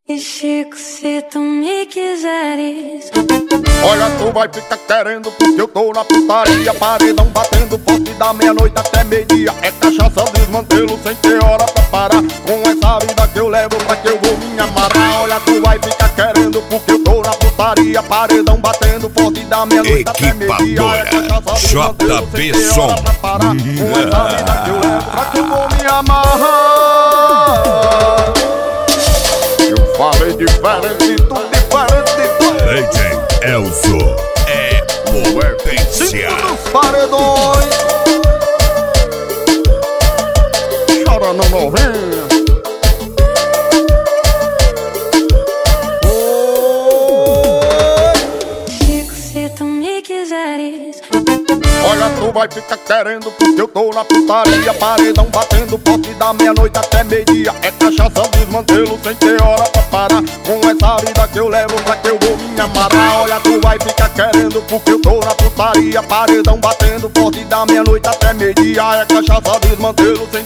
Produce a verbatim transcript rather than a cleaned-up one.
E Chico, se tu me quiseres, olha, tu vai ficar querendo porque eu tô na putaria. Paredão batendo forte da meia-noite até meio-dia. É cachaça desmantelo sem ter hora pra parar. Com essa vida que eu levo, pra que eu vou me amarrar? Olha, tu vai ficar querendo porque eu tô na putaria. Paredão batendo forte da meia-noite até meio-dia. É cachaça desmantelo sem ter hora pra parar. Com essa vida que eu levo, pra que eu vou me amarrar? Eu falei diferente, tudo diferente, tudo. Leite Elzo é potência. Cinco dos paredões. Chora no novinho. Chico, se tu me quiseres, Olha, tu vai ficar querendo porque eu tô na putaria. Paredão batendo forte da meia-noite até meio-dia. É cachaça desmantelo sem ter hora pra parar. Com essa vida que eu levo, pra que eu vou me amarrar? Olha, tu vai ficar querendo porque eu tô na putaria. Paredão batendo forte da meia-noite até meio-dia. É cachaça desmantelo sem